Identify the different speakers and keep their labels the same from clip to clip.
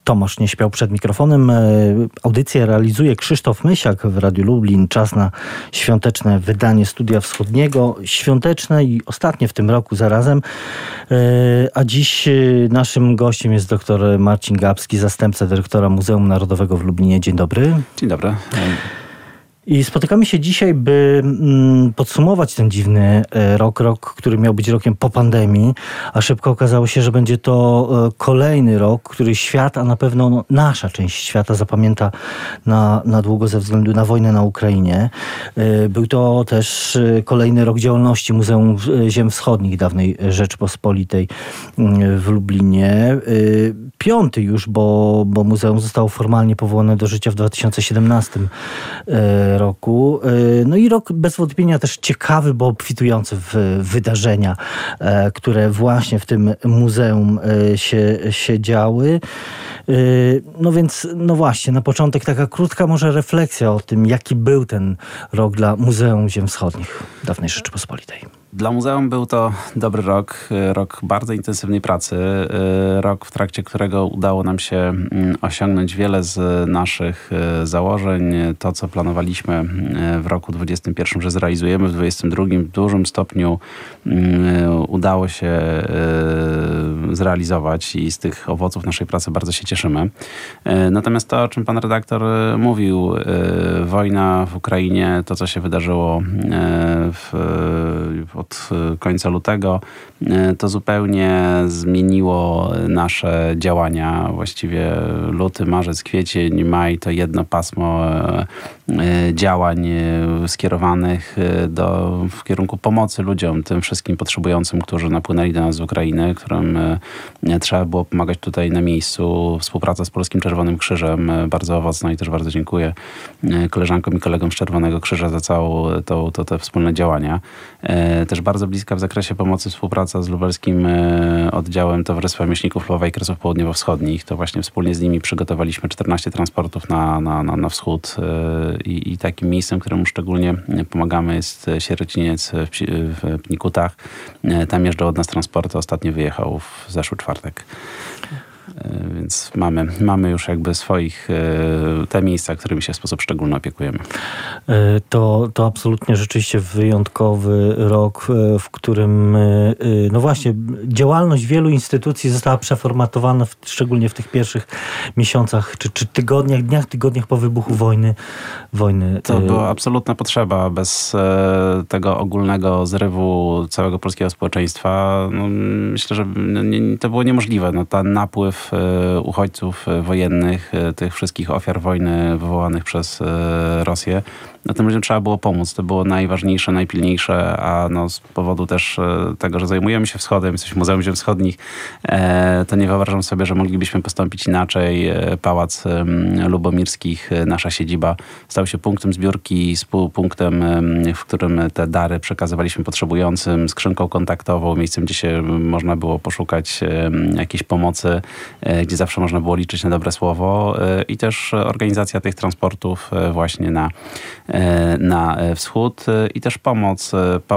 Speaker 1: Tomasz nie śpiał przed mikrofonem. Audycję realizuje Krzysztof Mysiak w Radiu Lublin. Czas na świąteczne wydanie Studia Wschodniego. Świąteczne i ostatnie w tym roku zarazem. A dziś naszym gościem jest dr Marcin Gapski, zastępca dyrektora Muzeum Narodowego w Lublinie. Dzień dobry.
Speaker 2: Dzień dobry.
Speaker 1: I spotykamy się dzisiaj, by podsumować ten dziwny rok, który miał być rokiem po pandemii, a szybko okazało się, że będzie to kolejny rok, który świat, a na pewno nasza część świata zapamięta na długo ze względu na wojnę na Ukrainie. Był to też kolejny rok działalności Muzeum Ziem Wschodnich dawnej Rzeczpospolitej w Lublinie. 5. już, bo muzeum zostało formalnie powołane do życia w 2017 roku. No i rok bez wątpienia też ciekawy, bo obfitujący w wydarzenia, które właśnie w tym muzeum się działy. No więc, no właśnie, na początek taka krótka może refleksja o tym, jaki był ten rok dla Muzeum Ziem Wschodnich dawnej Rzeczypospolitej.
Speaker 2: Dla muzeum był to dobry rok bardzo intensywnej pracy, rok, w trakcie którego udało nam się osiągnąć wiele z naszych założeń. To, co planowaliśmy w roku 2021, że zrealizujemy w 2022, w dużym stopniu udało się zrealizować i z tych owoców naszej pracy bardzo się cieszymy. Natomiast to, o czym pan redaktor mówił, wojna w Ukrainie, to, co się wydarzyło od końca lutego, to zupełnie zmieniło nasze działania. Właściwie luty, marzec, kwiecień, maj to jedno pasmo działań skierowanych w kierunku pomocy ludziom, tym wszystkim potrzebującym, którzy napłynęli do nas z Ukrainy, którym trzeba było pomagać tutaj na miejscu. Współpraca z Polskim Czerwonym Krzyżem bardzo owocna i też bardzo dziękuję koleżankom i kolegom z Czerwonego Krzyża za całą te wspólne działania. Też bardzo bliska w zakresie pomocy współpraca z lubelskim oddziałem Towarzystwa Mieszników Lwowa i Kresów Południowo-Wschodnich. To właśnie wspólnie z nimi przygotowaliśmy 14 transportów na wschód i takim miejscem, któremu szczególnie pomagamy, jest Sierociniec w Pnikutach. Tam jeżdżą od nas transporty. Ostatnio wyjechał w zeszły czwartek. Więc mamy już jakby swoich te miejsca, którymi się w sposób szczególny opiekujemy.
Speaker 1: To absolutnie rzeczywiście wyjątkowy rok, w którym no właśnie działalność wielu instytucji została przeformatowana, szczególnie w tych pierwszych miesiącach czy tygodniach po wybuchu wojny.
Speaker 2: To była absolutna potrzeba. Bez tego ogólnego zrywu całego polskiego społeczeństwa, no, myślę, że to było niemożliwe. No, ten napływ uchodźców wojennych, tych wszystkich ofiar wojny wywołanych przez Rosję, no tym ludziom trzeba było pomóc. To było najważniejsze, najpilniejsze, a no z powodu też tego, że zajmujemy się wschodem, jesteśmy Muzeum Ziem Wschodnich, to nie wyobrażam sobie, że moglibyśmy postąpić inaczej. Pałac Lubomirskich, nasza siedziba, stał się punktem zbiórki, punktem, w którym te dary przekazywaliśmy potrzebującym, skrzynką kontaktową, miejscem, gdzie się można było poszukać jakiejś pomocy, gdzie zawsze można było liczyć na dobre słowo i też organizacja tych transportów właśnie na wschód i też pomoc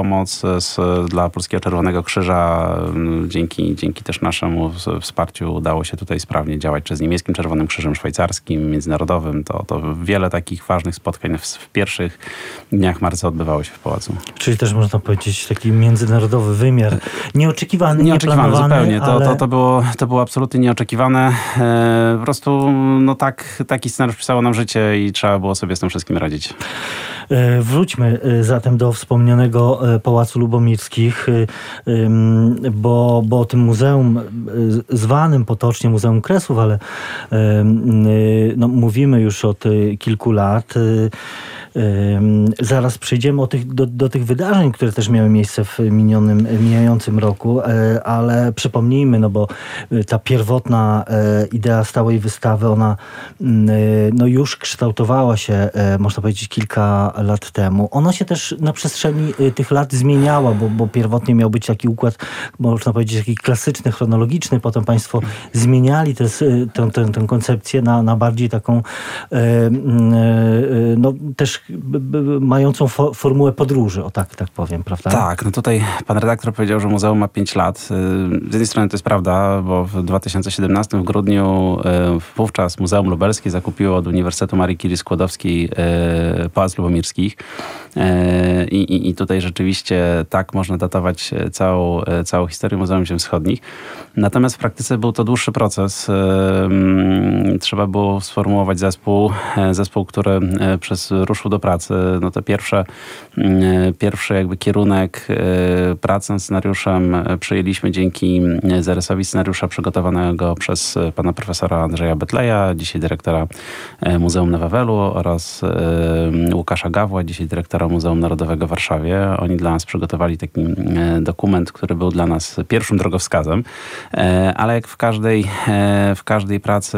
Speaker 2: dla Polskiego Czerwonego Krzyża. Dzięki też naszemu wsparciu udało się tutaj sprawnie działać, czy z niemieckim Czerwonym Krzyżem Szwajcarskim, międzynarodowym. To wiele takich ważnych spotkań w pierwszych dniach marca odbywało się w pałacu.
Speaker 1: Czyli też można powiedzieć taki międzynarodowy wymiar. Nieoczekiwany, nieplanowany.
Speaker 2: Zupełnie.
Speaker 1: Ale...
Speaker 2: To było absolutnie nieoczekiwane. Po prostu no taki scenariusz pisało nam życie i trzeba było sobie z tym wszystkim radzić.
Speaker 1: Wróćmy zatem do wspomnianego Pałacu Lubomirskich, bo o tym muzeum zwanym potocznie Muzeum Kresów, ale no, mówimy już od kilku lat. Zaraz przejdziemy do tych wydarzeń, które też miały miejsce w mijającym roku, ale przypomnijmy, no bo ta pierwotna idea stałej wystawy, ona no już kształtowała się, można powiedzieć, kilka lat temu. Ona się też na przestrzeni tych lat zmieniała, bo pierwotnie miał być taki układ, można powiedzieć, taki klasyczny, chronologiczny. Potem państwo zmieniali tę koncepcję na bardziej taką no też mającą formułę podróży, o tak powiem, prawda?
Speaker 2: Tak, no tutaj pan redaktor powiedział, że muzeum ma 5 lat. Z jednej strony to jest prawda, bo w 2017 w grudniu wówczas Muzeum Lubelskie zakupiło od Uniwersytetu Marii Curie-Skłodowskiej Pałac Lubomirskich. I tutaj rzeczywiście tak można datować całą historię Muzeum Ziem Wschodnich. Natomiast w praktyce był to dłuższy proces. Trzeba było sformułować zespół, który ruszył do pracy. No to pierwszy jakby kierunek pracy nad scenariuszem przyjęliśmy dzięki zarysowi scenariusza przygotowanego przez pana profesora Andrzeja Betleja, dzisiaj dyrektora Muzeum na Wawelu, oraz Łukasza Gawła, dzisiaj dyrektora Muzeum Narodowego w Warszawie. Oni dla nas przygotowali taki dokument, który był dla nas pierwszym drogowskazem, ale jak w każdej pracy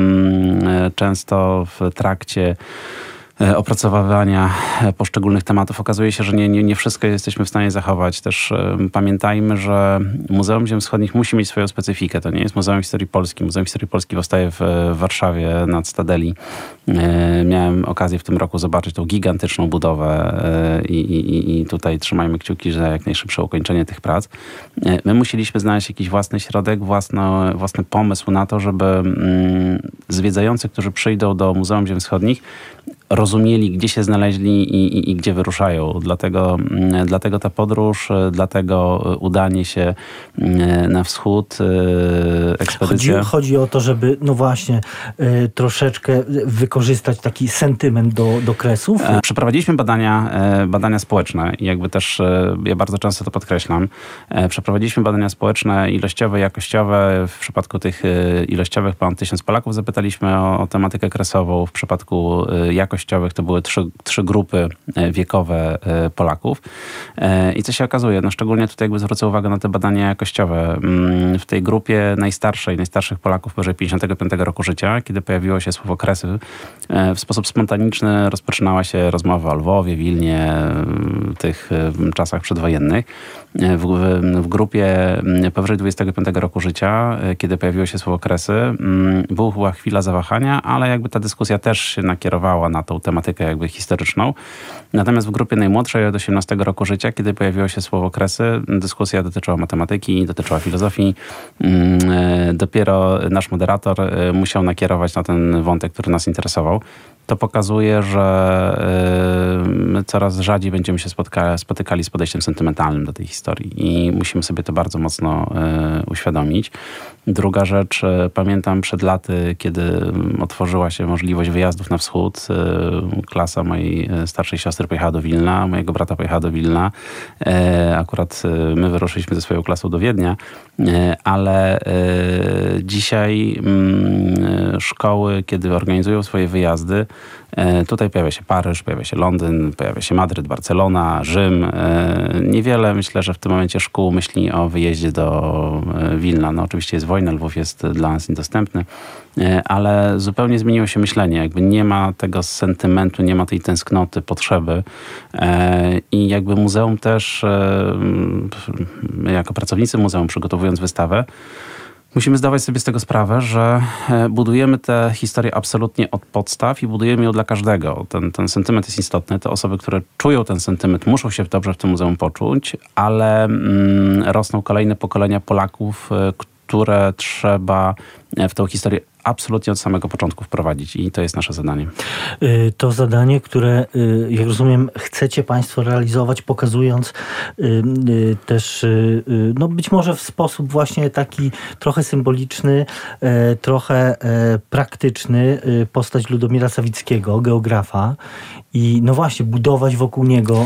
Speaker 2: często w trakcie opracowywania poszczególnych tematów okazuje się, że nie wszystko jesteśmy w stanie zachować. Też pamiętajmy, że Muzeum Ziem Wschodnich musi mieć swoją specyfikę. To nie jest Muzeum Historii Polski. Muzeum Historii Polski powstaje w Warszawie nad Stadeli. Miałem okazję w tym roku zobaczyć tą gigantyczną budowę i tutaj trzymajmy kciuki za jak najszybsze ukończenie tych prac. My musieliśmy znaleźć jakiś własny środek, własny pomysł na to, żeby zwiedzający, którzy przyjdą do Muzeum Ziem Wschodnich, rozumieli, gdzie się znaleźli i gdzie wyruszają. Dlatego ta podróż, dlatego udanie się na wschód, ekspedycja.
Speaker 1: Chodzi o to, żeby no właśnie troszeczkę wykorzystać taki sentyment do Kresów?
Speaker 2: Przeprowadziliśmy badania społeczne i jakby też, ja bardzo często to podkreślam, przeprowadziliśmy badania społeczne ilościowe, jakościowe. W przypadku tych ilościowych ponad 1000 Polaków zapytaliśmy o tematykę kresową. W przypadku jakościowych to były trzy grupy wiekowe Polaków. I co się okazuje? No szczególnie tutaj jakby zwrócę uwagę na te badania jakościowe. W tej grupie najstarszych Polaków powyżej 55 roku życia, kiedy pojawiło się słowo Kresy, w sposób spontaniczny rozpoczynała się rozmowa o Lwowie, Wilnie, tych czasach przedwojennych. W grupie powyżej 25 roku życia, kiedy pojawiło się słowo Kresy, była chwila zawahania, ale jakby ta dyskusja też się nakierowała na tą tematykę jakby historyczną. Natomiast w grupie najmłodszej od 18 roku życia, kiedy pojawiło się słowo Kresy, dyskusja dotyczyła matematyki, dotyczyła filozofii. Dopiero nasz moderator musiał nakierować na ten wątek, który nas interesował. To pokazuje, że my coraz rzadziej będziemy się spotykali z podejściem sentymentalnym do tej historii i musimy sobie to bardzo mocno uświadomić. Druga rzecz, pamiętam przed laty, kiedy otworzyła się możliwość wyjazdów na wschód. Klasa mojej starszej siostry pojechała do Wilna, mojego brata pojechała do Wilna. Akurat my wyruszyliśmy ze swoją klasą do Wiednia, ale dzisiaj szkoły, kiedy organizują swoje wyjazdy, tutaj pojawia się Paryż, pojawia się Londyn, pojawia się Madryt, Barcelona, Rzym. Niewiele, myślę, że w tym momencie szkół myśli o wyjeździe do Wilna. No oczywiście jest wojna, Lwów jest dla nas niedostępny, ale zupełnie zmieniło się myślenie. Jakby nie ma tego sentymentu, nie ma tej tęsknoty, potrzeby. I jakby muzeum też, jako pracownicy muzeum, przygotowując wystawę, musimy zdawać sobie z tego sprawę, że budujemy tę historię absolutnie od podstaw i budujemy ją dla każdego. Ten sentyment jest istotny. Te osoby, które czują ten sentyment, muszą się dobrze w tym muzeum poczuć, ale rosną kolejne pokolenia Polaków, które trzeba w tą historię absolutnie od samego początku wprowadzić i to jest nasze zadanie.
Speaker 1: To zadanie, które, jak rozumiem, chcecie Państwo realizować, pokazując też, no być może w sposób właśnie taki trochę symboliczny, trochę praktyczny, postać Ludomira Sawickiego, geografa i no właśnie budować wokół niego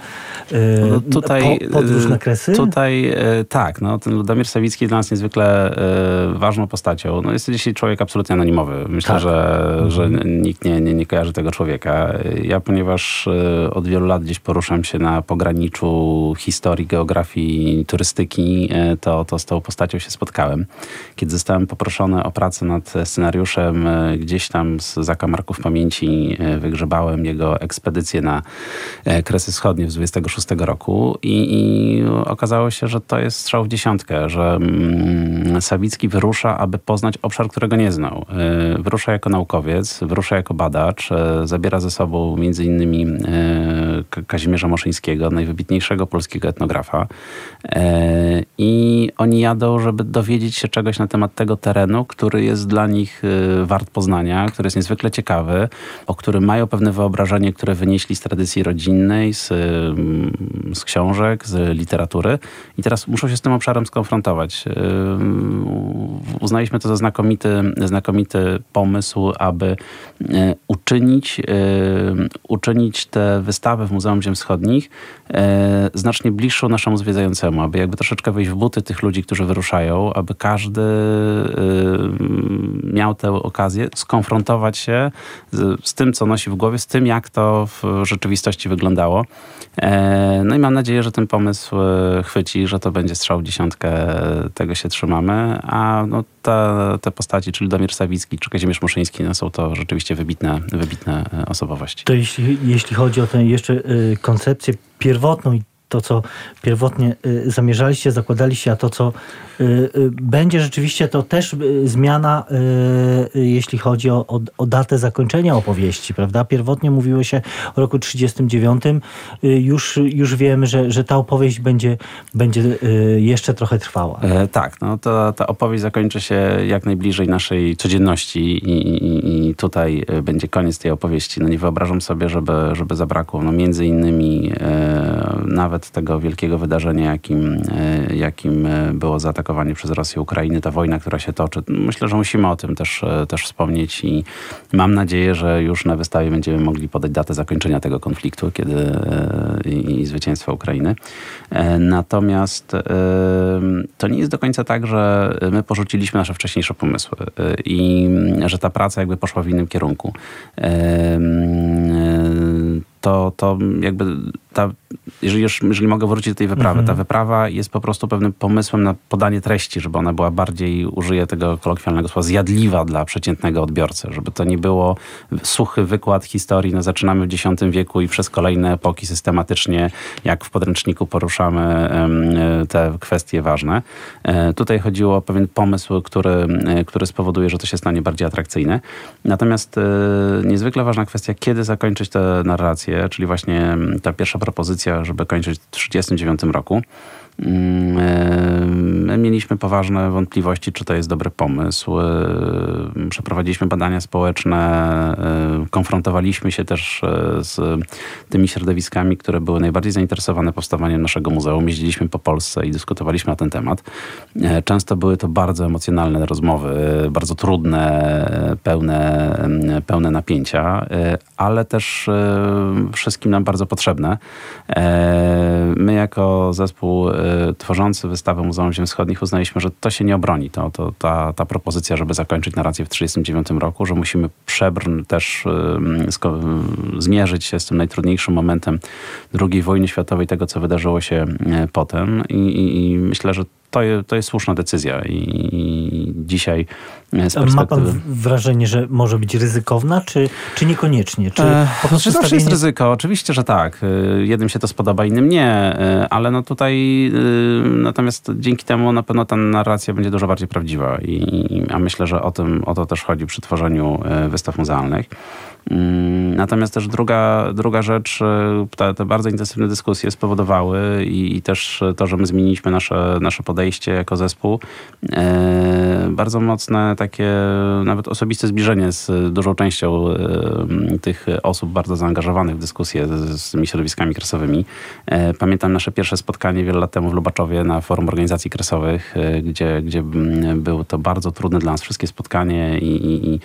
Speaker 1: podróż na Kresy?
Speaker 2: Tutaj tak, no, ten Ludomir Sawicki dla nas niezwykle ważną postacią. No, jest to dzisiaj człowiek absolutnie anonimowy. Myślę, że nikt nie kojarzy tego człowieka. Ja, ponieważ od wielu lat gdzieś poruszam się na pograniczu historii, geografii, turystyki, to z tą postacią się spotkałem. Kiedy zostałem poproszony o pracę nad scenariuszem, gdzieś tam z zakamarków pamięci wygrzebałem jego ekspedycję na Kresy Wschodnie z 26 roku i okazało się, że to jest strzał w dziesiątkę, że Sawicki wyrusza, aby poznać obszar, którego nie znał. Wyrusza jako naukowiec, wyrusza jako badacz, zabiera ze sobą między innymi Kazimierza Moszyńskiego, najwybitniejszego polskiego etnografa. I oni jadą, żeby dowiedzieć się czegoś na temat tego terenu, który jest dla nich wart poznania, który jest niezwykle ciekawy, o którym mają pewne wyobrażenie, które wynieśli z tradycji rodzinnej, z książek, z literatury. I teraz muszą się z tym obszarem skonfrontować. Uznaliśmy to za znakomity pomysł, aby uczynić tę wystawę w Muzeum Ziem Wschodnich znacznie bliższą naszemu zwiedzającemu, aby jakby troszeczkę wejść w buty tych ludzi, którzy wyruszają, aby każdy miał tę okazję skonfrontować się z tym, co nosi w głowie, z tym, jak to w rzeczywistości wyglądało. No i mam nadzieję, że ten pomysł chwyci, że to będzie strzał w dziesiątkę, tego się trzymamy, a no te postaci, czyli Domir Sawicki czy Kazimierz Moszyński, no są to rzeczywiście wybitne osobowości.
Speaker 1: To jeśli chodzi o tę jeszcze koncepcję pierwotną i to, co pierwotnie zamierzaliście, zakładaliście, a to, co będzie rzeczywiście, to też zmiana, jeśli chodzi o datę zakończenia opowieści, prawda? Pierwotnie mówiło się o roku 1939. Już wiemy, że ta opowieść będzie jeszcze trochę trwała.
Speaker 2: Tak, no ta opowieść zakończy się jak najbliżej naszej codzienności i tutaj będzie koniec tej opowieści. No nie wyobrażam sobie, żeby zabrakło między innymi nawet tego wielkiego wydarzenia, jakim było zaatakowanie przez Rosję Ukrainy, ta wojna, która się toczy. Myślę, że musimy o tym też wspomnieć i mam nadzieję, że już na wystawie będziemy mogli podać datę zakończenia tego konfliktu i zwycięstwa Ukrainy. Natomiast to nie jest do końca tak, że my porzuciliśmy nasze wcześniejsze pomysły i że ta praca jakby poszła w innym kierunku. To jakby jeżeli mogę wrócić do tej wyprawy, ta wyprawa jest po prostu pewnym pomysłem na podanie treści, żeby ona była bardziej, użyję tego kolokwialnego słowa, zjadliwa dla przeciętnego odbiorcy, żeby to nie było suchy wykład historii, no zaczynamy w X wieku i przez kolejne epoki systematycznie, jak w podręczniku poruszamy te kwestie ważne. Tutaj chodziło o pewien pomysł, który spowoduje, że to się stanie bardziej atrakcyjne. Natomiast niezwykle ważna kwestia, kiedy zakończyć tę narrację, czyli właśnie ta pierwsza propozycja, żeby kończyć w 1939 roku. My mieliśmy poważne wątpliwości, czy to jest dobry pomysł. Przeprowadziliśmy badania społeczne, konfrontowaliśmy się też z tymi środowiskami, które były najbardziej zainteresowane powstawaniem naszego muzeum. Jeździliśmy po Polsce i dyskutowaliśmy na ten temat. Często były to bardzo emocjonalne rozmowy, bardzo trudne, pełne napięcia, ale też wszystkim nam bardzo potrzebne. My jako zespół tworzący wystawę Muzeum Ziem Wschodnich uznaliśmy, że to się nie obroni. Ta propozycja, żeby zakończyć narrację w 1939 roku, że musimy Przebrn też zmierzyć się z tym najtrudniejszym momentem II wojny światowej, tego co wydarzyło się potem i myślę, że to jest słuszna decyzja i dzisiaj z perspektywy...
Speaker 1: Ma pan wrażenie, że może być ryzykowna, czy niekoniecznie?
Speaker 2: Czy zawsze jest ryzyko? Oczywiście, że tak. Jednym się to spodoba, innym nie, ale no tutaj natomiast dzięki temu na pewno ta narracja będzie dużo bardziej prawdziwa a myślę, że o to też chodzi przy tworzeniu wystaw muzealnych. Natomiast też druga rzecz, te bardzo intensywne dyskusje spowodowały i też to, że my zmieniliśmy nasze podejście jako zespół, bardzo mocne takie nawet osobiste zbliżenie z dużą częścią tych osób bardzo zaangażowanych w dyskusję z tymi środowiskami kresowymi. Pamiętam nasze pierwsze spotkanie wiele lat temu w Lubaczowie na Forum Organizacji Kresowych, gdzie było to bardzo trudne dla nas wszystkie spotkanie i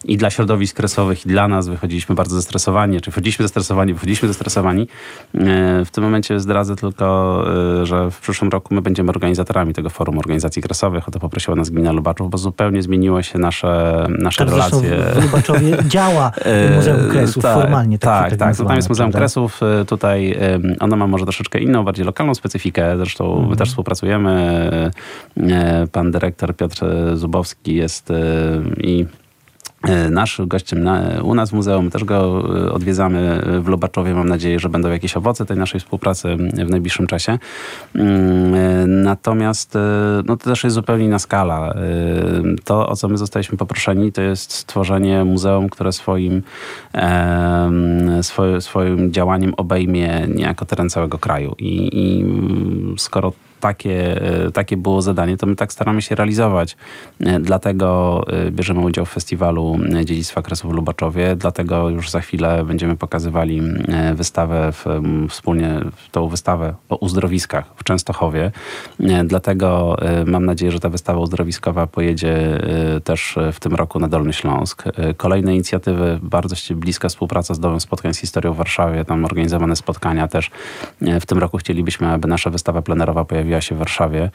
Speaker 2: i dla środowisk kresowych, i dla nas. Wychodziliśmy bardzo zestresowani, czy wychodziliśmy zestresowani. W tym momencie zdradzę tylko, że w przyszłym roku my będziemy organizatorami tego Forum Organizacji Kresowych. O to poprosiła nas gmina Lubaczów, bo zupełnie zmieniło się nasze
Speaker 1: tak,
Speaker 2: relacje.
Speaker 1: W Lubaczowie działa Muzeum Kresów formalnie.
Speaker 2: Tak. Tam jest Muzeum Kresów. Tutaj ono ma może troszeczkę inną, bardziej lokalną specyfikę. Zresztą my też współpracujemy. Pan dyrektor Piotr Zubowski jest i naszym gościem u nas w muzeum. Też go odwiedzamy w Lubaczowie. Mam nadzieję, że będą jakieś owoce tej naszej współpracy w najbliższym czasie. Natomiast to też jest zupełnie inna skala. To, o co my zostaliśmy poproszeni, to jest stworzenie muzeum, które swoim działaniem obejmie niejako teren całego kraju. I skoro takie było zadanie, to my tak staramy się realizować. Dlatego bierzemy udział w Festiwalu Dziedzictwa Kresów w Lubaczowie. Dlatego już za chwilę będziemy pokazywali wystawę wspólnie, tą wystawę o uzdrowiskach w Częstochowie. Dlatego mam nadzieję, że ta wystawa uzdrowiskowa pojedzie też w tym roku na Dolny Śląsk. Kolejne inicjatywy, bardzo bliska współpraca z Domem Spotkań z Historią w Warszawie. Tam organizowane spotkania też. W tym roku chcielibyśmy, aby nasza wystawa plenerowa pojawiła się w Warszawie.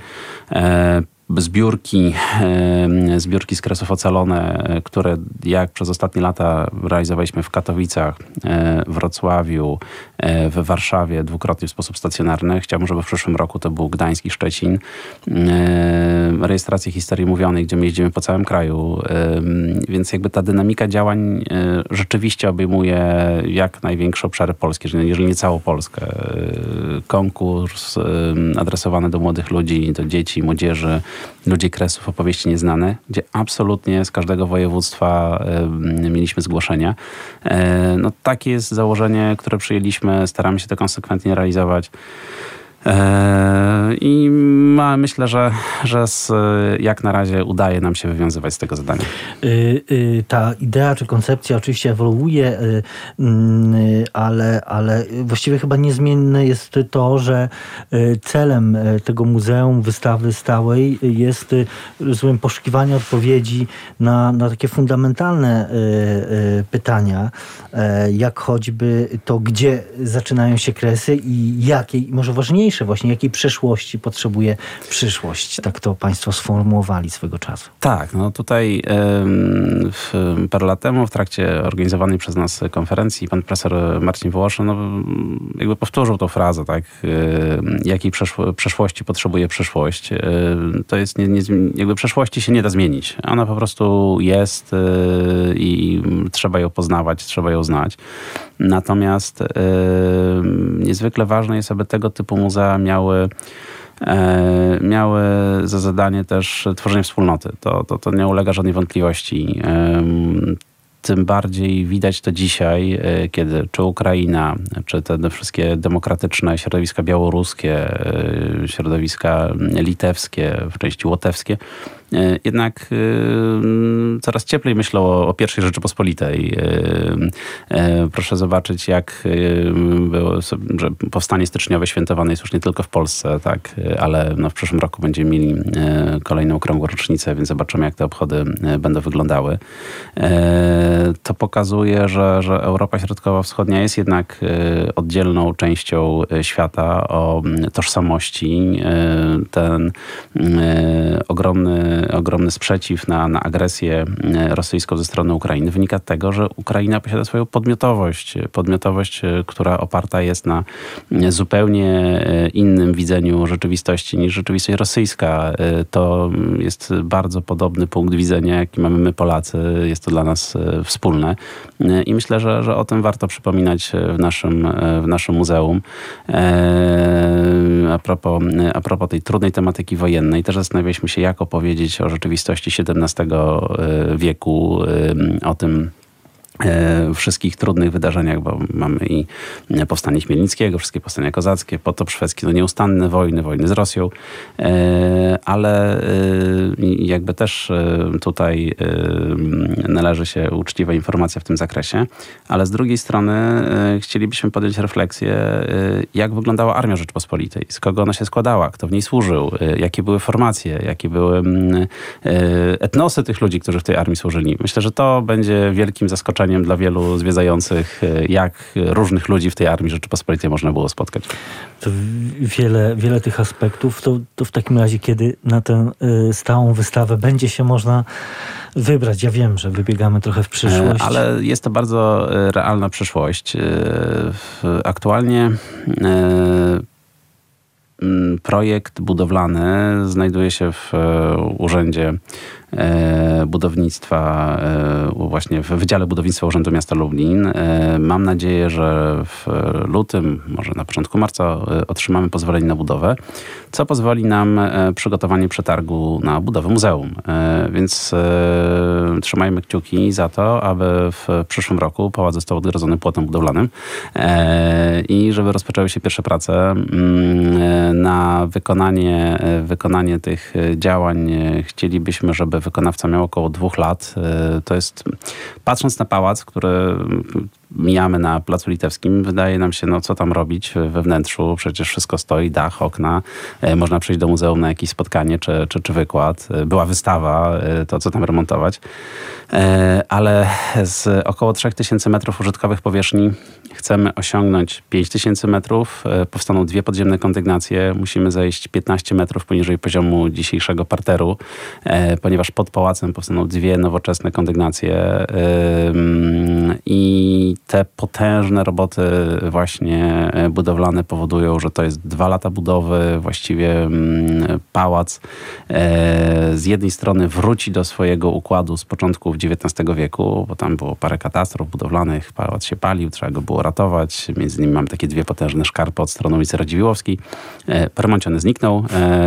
Speaker 2: Zbiórki z Kresów Ocalone, które jak przez ostatnie lata realizowaliśmy w Katowicach, Wrocławiu, w Warszawie dwukrotnie w sposób stacjonarny. Chciałbym, żeby w przyszłym roku to był Gdańsk i Szczecin. Rejestrację historii mówionej, gdzie my jeździmy po całym kraju. Więc jakby ta dynamika działań rzeczywiście obejmuje jak największe obszary polskie, jeżeli nie całą Polskę. Konkurs adresowany do młodych ludzi, do dzieci, młodzieży, ludzi Kresów, opowieści nieznane, gdzie absolutnie z każdego województwa mieliśmy zgłoszenia. Takie jest założenie, które przyjęliśmy. Staramy się to konsekwentnie realizować. I myślę, że jak na razie udaje nam się wywiązywać z tego zadania.
Speaker 1: Ta idea czy koncepcja oczywiście ewoluuje, ale właściwie chyba niezmienne jest to, że celem tego muzeum, wystawy stałej jest, rozumiem, poszukiwanie odpowiedzi na takie fundamentalne pytania, jak choćby to, gdzie zaczynają się Kresy i jakiej, może ważniejsze właśnie, jakiej przeszłości potrzebuje przyszłość. Tak to państwo sformułowali swego czasu.
Speaker 2: Tak, tutaj parę lat temu w trakcie organizowanej przez nas konferencji pan profesor Marcin Wołosz jakby powtórzył tą frazę, tak? Jakiej przeszłości potrzebuje przyszłość. To jest jakby przeszłości się nie da zmienić. Ona po prostu jest i trzeba ją poznawać, trzeba ją znać. Natomiast niezwykle ważne jest, aby tego typu muzea miały za zadanie też tworzenie wspólnoty. To nie ulega żadnej wątpliwości. Tym bardziej widać to dzisiaj, kiedy czy Ukraina, czy te wszystkie demokratyczne środowiska białoruskie, środowiska litewskie, w części łotewskie, jednak coraz cieplej myślą o I Rzeczypospolitej. Proszę zobaczyć, jak było, że powstanie styczniowe świętowane jest już nie tylko w Polsce, tak, ale w przyszłym roku będziemy mieli kolejną okrągłą rocznicę, więc zobaczymy, jak te obchody będą wyglądały. To pokazuje, że Europa Środkowo-Wschodnia jest jednak oddzielną częścią świata o tożsamości. Ten ogromny sprzeciw na agresję rosyjską ze strony Ukrainy wynika z tego, że Ukraina posiada swoją podmiotowość, która oparta jest na zupełnie innym widzeniu rzeczywistości niż rzeczywistość rosyjska. To jest bardzo podobny punkt widzenia, jaki mamy my Polacy. Jest to dla nas wspólne i myślę, że o tym warto przypominać w naszym muzeum. A propos tej trudnej tematyki wojennej, też zastanawialiśmy się, jak opowiedzieć o rzeczywistości XVII wieku, o tym, wszystkich trudnych wydarzeniach, bo mamy i powstanie Chmielnickiego, wszystkie powstania kozackie, potop szwedzki, no nieustanne wojny z Rosją, ale jakby też tutaj należy się uczciwa informacja w tym zakresie, ale z drugiej strony chcielibyśmy podjąć refleksję, jak wyglądała Armia Rzeczypospolitej, z kogo ona się składała, kto w niej służył, jakie były formacje, jakie były etnosy tych ludzi, którzy w tej armii służyli. Myślę, że to będzie wielkim zaskoczeniem dla wielu zwiedzających, jak różnych ludzi w tej Armii Rzeczypospolitej można było spotkać.
Speaker 1: To wiele tych aspektów, to w takim razie, kiedy na tę stałą wystawę będzie się można wybrać. Ja wiem, że wybiegamy trochę w przyszłość.
Speaker 2: Ale jest to bardzo realna przyszłość. Aktualnie projekt budowlany znajduje się w Urzędzie Budownictwa, właśnie w Wydziale Budownictwa Urzędu Miasta Lublin. Mam nadzieję, że w lutym, może na początku marca otrzymamy pozwolenie na budowę, co pozwoli nam przygotowanie przetargu na budowę muzeum. Więc trzymajmy kciuki za to, aby w przyszłym roku pałac został odgrodzony płotem budowlanym i żeby rozpoczęły się pierwsze prace. Na wykonanie tych działań chcielibyśmy, żeby wykonawca miał około 2 lat. To jest, patrząc na pałac, który mijamy na Placu Litewskim, wydaje nam się, no co tam robić we wnętrzu, przecież wszystko stoi, dach, okna, można przyjść do muzeum na jakieś spotkanie czy wykład, była wystawa, to co tam remontować, ale z około 3000 metrów użytkowych powierzchni chcemy osiągnąć 5000 metrów, powstaną 2 podziemne kondygnacje, musimy zejść 15 metrów poniżej poziomu dzisiejszego parteru, ponieważ pod pałacem powstaną 2 nowoczesne kondygnacje i te potężne roboty właśnie budowlane powodują, że to jest 2 lata budowy. Właściwie pałac z jednej strony wróci do swojego układu z początków XIX wieku, bo tam było parę katastrof budowlanych, pałac się palił, trzeba go było ratować. Między innymi mamy takie 2 potężne szkarpy od strony ulicy Radziwiłłowskiej. Po remoncie one zniknął,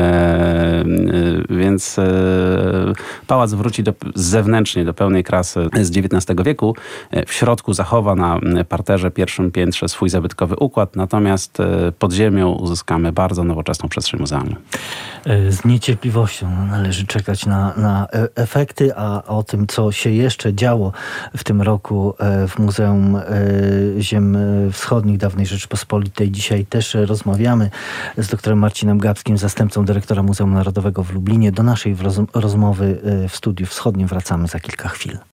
Speaker 2: więc pałac wróci zewnętrznie do pełnej krasy z XIX wieku. W środku zachowa na parterze, pierwszym piętrze swój zabytkowy układ, natomiast pod ziemią uzyskamy bardzo nowoczesną przestrzeń muzealną.
Speaker 1: Z niecierpliwością należy czekać na efekty, a o tym, co się jeszcze działo w tym roku w Muzeum Ziem Wschodnich Dawnej Rzeczypospolitej. Dzisiaj też rozmawiamy z doktorem Marcinem Gapskim, zastępcą dyrektora Muzeum Narodowego w Lublinie. Do naszej rozmowy w Studiu Wschodnim wracamy za kilka chwil.